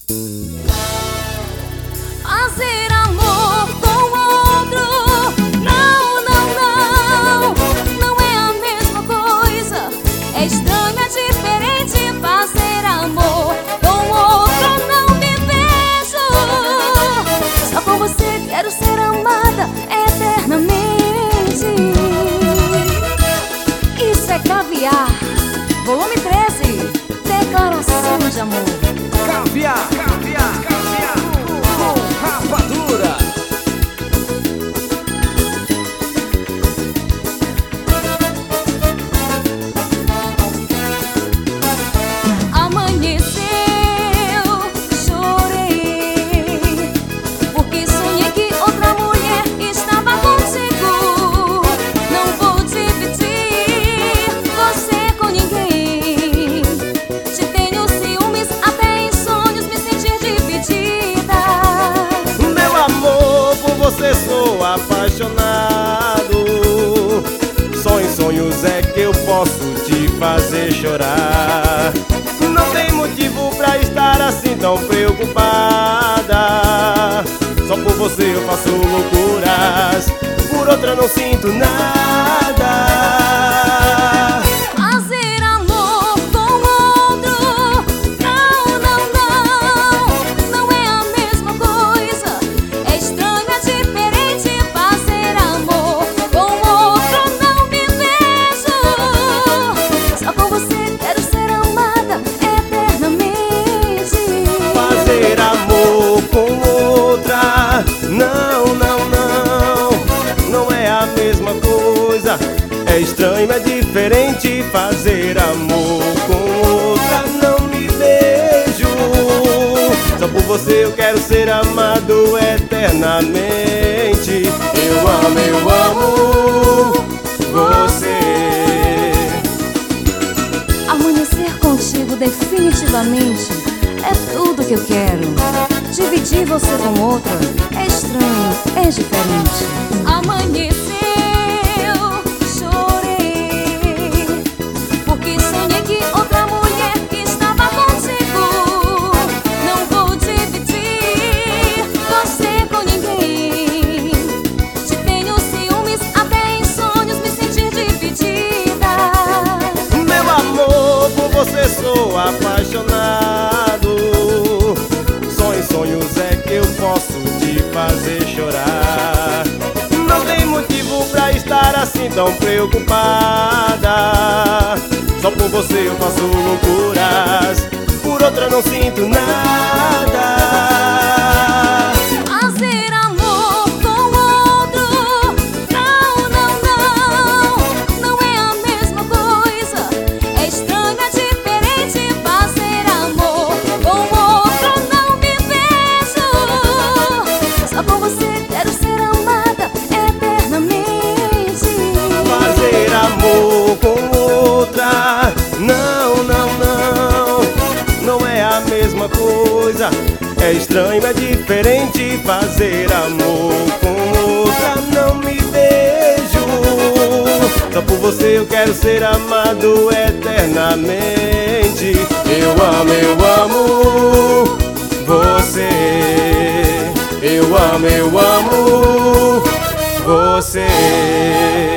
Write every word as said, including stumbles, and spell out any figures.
Fazer amor com outro, não, não, não, não é a mesma coisa. É estranho, é diferente. Fazer amor com outro, não me vejo. Só com você quero ser amada eternamente. Isso é Caviar, volume treze, declaração de amor. Caviar, caviar, caviar com Rapadura. Amanheceu, chorei, porque sonhei que outra mulher estava contigo. Não vou dividir você com ninguém. Te tenho ciúmes, até em sonhos me sentir dividida. Meu amor, por você sou apaixonado. Só em sonhos é que eu posso te fazer chorar. Não tem motivo pra estar assim tão preocupada. Só por você eu faço loucuras, por outra não sinto nada. Fazer amor com outro, não, não, não, não é a mesma coisa. É estranho, é diferente. Fazer amor com outro, não me vejo. Só com você quero ser amada eternamente. Fazer amor com outra, não, não, não, não é a mesma coisa. É estranho, é diferente. Fazer amor com outra, não me vejo. Só por você eu quero ser amado eternamente. Eu amo, eu amo você. Amanhecer contigo definitivamente é tudo que eu quero. Dividir você com outra é estranho, é diferente. Amanheceu, chorei, porque sonhei que outra mulher estava contigo. Não vou dividir você com ninguém. Te tenho ciúmes, até em sonhos me sentir dividida. Meu amor, por você sou apaixonado. Só em sonhos é que eu posso te fazer chorar. Não tem motivo pra estar assim tão preocupada. Só por você eu faço loucuras, por outra não sinto nada. Fazer amor com outro, não, não, não, não é a mesma coisa. É estranho, é diferente. Fazer amor com outro, não me vejo. Só com você quero ser amada eternamente. Fazer amor com outra, não, não, não, não é a mesma coisa. É estranho, é diferente. Fazer amor com outra, não me vejo. Só por você eu quero ser amado eternamente. Eu amo, eu amo você. Eu amo, eu amo você.